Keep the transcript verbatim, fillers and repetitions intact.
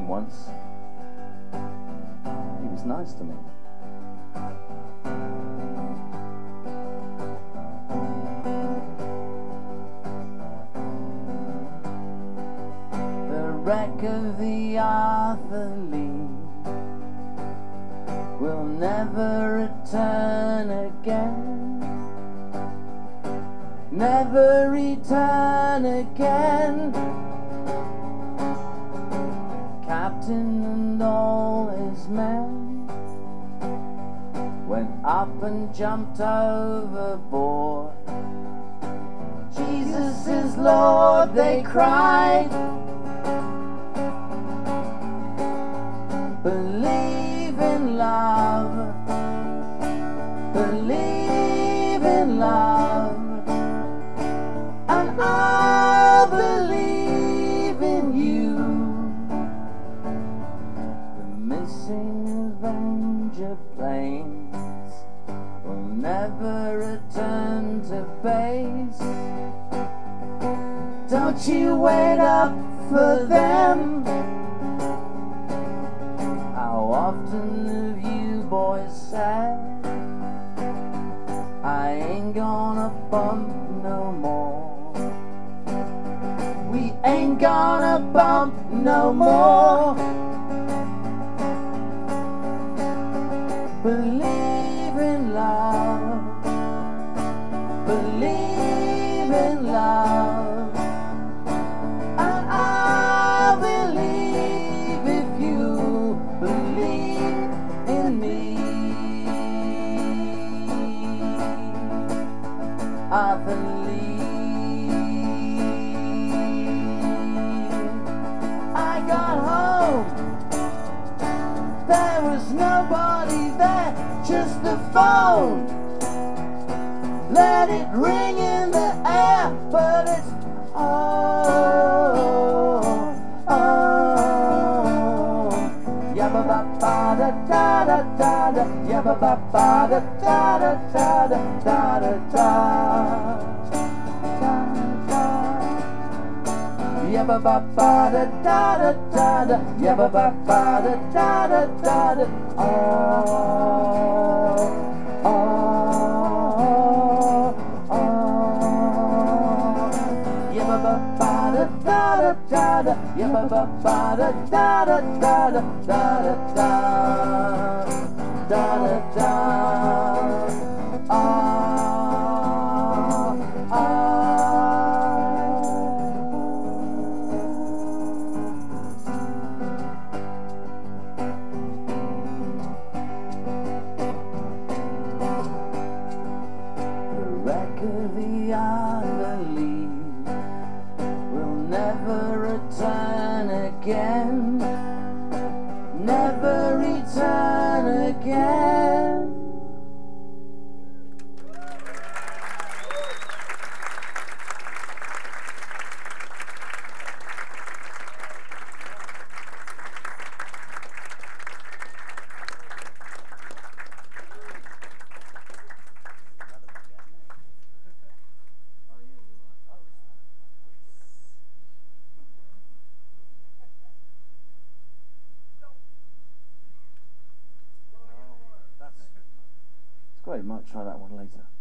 him once. He was nice to me. The wreck of the Arthur Lee will never return again, never return again. Captain and all his men went up and jumped overboard. Jesus is Lord, they cried. Believe in love, believe in love, and I'll believe in you. The missing Avenger planes will never return to base. Don't you wait up for them. How often have you boys said, I ain't gonna bump no more. We ain't gonna bump no more. Believe in love, believe in love, and I'll believe if you believe in me. Arthur Lee. I got home, there was nobody there, just the phone. Let it ring in the air, but it's oh, oh. Yabba ba ba da da da da da, yabba ba ba da da da da da da da da. Yabba ba ba da da da da da, yabba ba ba da da da da da. Oh, oh, oh. Yabba ba ba da da da da da, yabba ba ba da da da da da da da da da da. Ah, ah. Wreck of the Arthur Lee will never return again, never return again. It's great, might try that one later.